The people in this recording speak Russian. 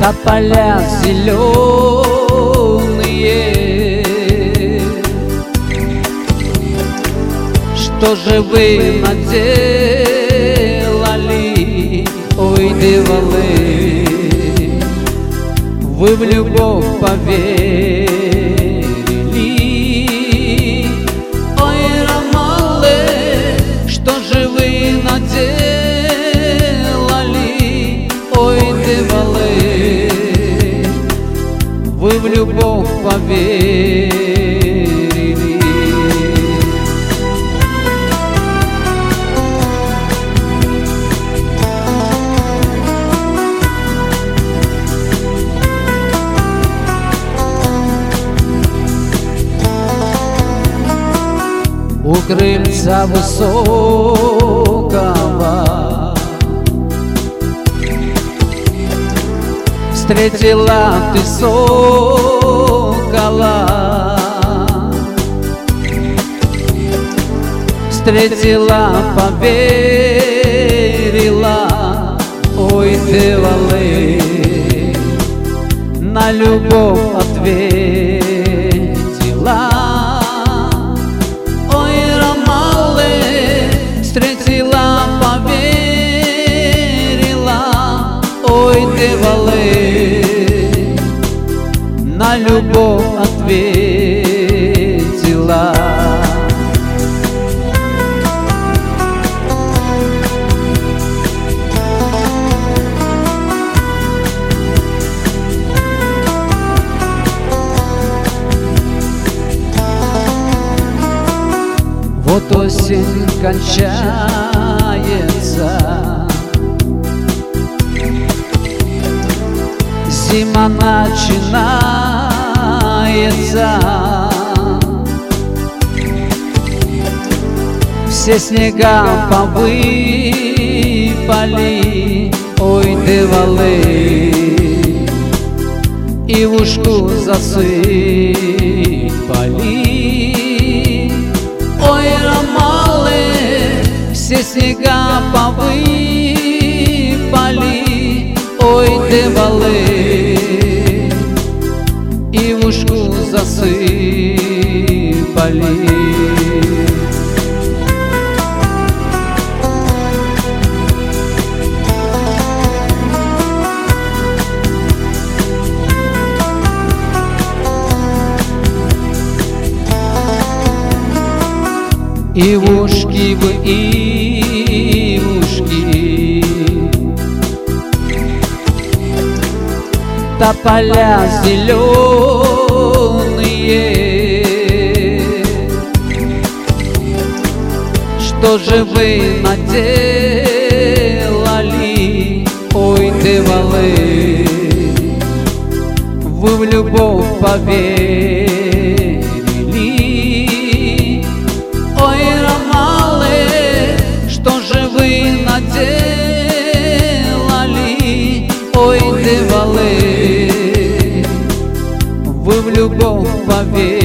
тополя зеленые. Что же вы наделали, ой, девалы? Вы в любовь поверили, ой, ромалы, что же вы наделали, ой, девалы? Вы в любовь поверили. У крыльца высокого встретила ты сокола, встретила, поверила, ой, девалы, на любовь ответила. Встретила, поверила, ой, девалы, на любовь ответила. Вот осень кончается, зима начинается, все снега повыпали, ой, девалы, и в ушку засыпали. Ой, ромалы, все снега повыпали, ой, девалы, и в ушку засыпали. И в ушки вы, и в ушки, тополя зеленые. Что же вы наделали, ой, девалы? Вы в любовь поверили. Ой, ромалы, что же вы наделали, ой, девалы? Вы в любовь поверили.